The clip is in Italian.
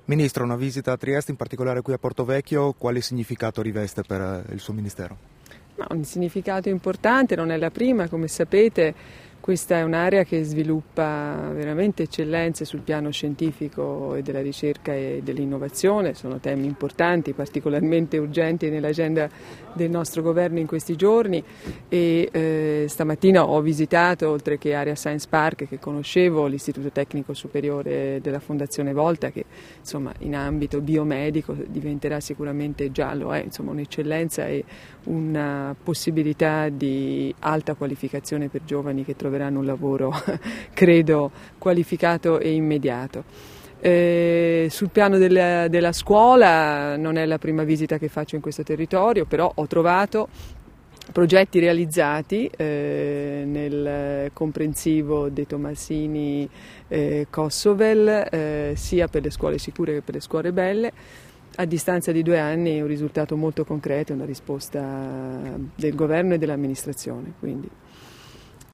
Ministro, una visita a Trieste, in particolare qui a Portovecchio, quale significato riveste per il suo Ministero? Un significato importante, non è la prima, come sapete. Questa è un'area che sviluppa veramente eccellenze sul piano scientifico e della ricerca e dell'innovazione, sono temi importanti, particolarmente urgenti nell'agenda del nostro governo in questi giorni e stamattina ho visitato, oltre che Area Science Park che conoscevo, l'Istituto Tecnico Superiore della Fondazione Volta che insomma in ambito biomedico diventerà sicuramente, già lo è, insomma un'eccellenza e una possibilità di alta qualificazione per giovani che troveranno un lavoro, credo, qualificato e immediato. Sul piano della scuola non è la prima visita che faccio in questo territorio, però ho trovato progetti realizzati nel comprensivo De Tomasini Kossovel, sia per le scuole sicure che per le scuole belle. A distanza di 2 anni un risultato molto concreto, una risposta del governo e dell'amministrazione. Quindi.